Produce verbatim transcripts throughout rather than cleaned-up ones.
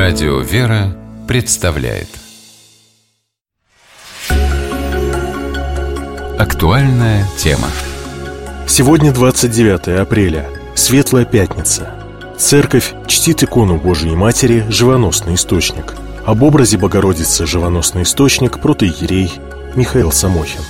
Радио «Вера» представляет актуальная тема. Сегодня двадцать девятое апреля, Светлая Пятница. Церковь чтит икону Божией Матери «Живоносный источник». Об образе Богородицы «Живоносный источник» протоиерей Михаил Самохин.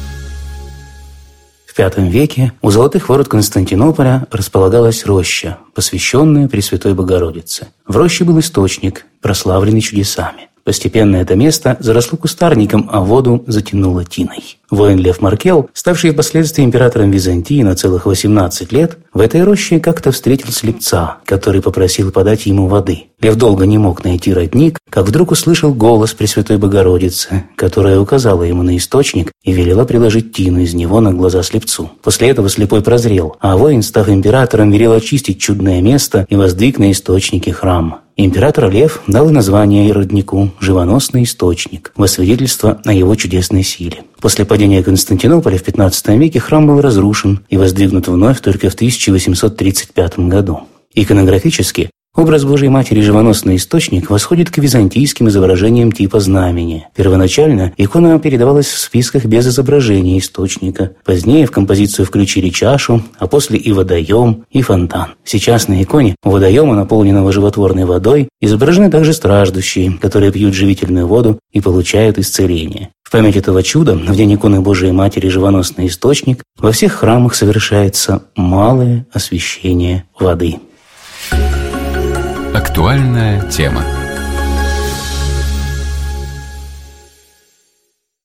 В пятом веке у золотых ворот Константинополя располагалась роща, посвященная Пресвятой Богородице. В роще был источник, прославленный чудесами. Постепенно это место заросло кустарником, а воду затянуло тиной. Воин Лев Маркел, ставший впоследствии императором Византии на целых восемнадцать лет, в этой роще как-то встретил слепца, который попросил подать ему воды. Лев долго не мог найти родник, как вдруг услышал голос Пресвятой Богородицы, которая указала ему на источник и велела приложить тину из него на глаза слепцу. После этого слепой прозрел, а воин, став императором, велел очистить чудное место и воздвиг на источнике храм. Император Лев дал название роднику «Живоносный источник» во свидетельство о его чудесной силе. После падения Константинополя в пятнадцатом веке храм был разрушен и воздвигнут вновь только в тысяча восемьсот тридцать пятом году. Иконографически образ Божией Матери «Живоносный источник» восходит к византийским изображениям типа знамени. Первоначально икона передавалась в списках без изображения источника. Позднее в композицию включили чашу, а после и водоем, и фонтан. Сейчас на иконе у водоема, наполненного животворной водой, изображены также страждущие, которые пьют живительную воду и получают исцеление. В память этого чуда, в день иконы Божией Матери «Живоносный источник», во всех храмах совершается малое освящение воды. Актуальная тема.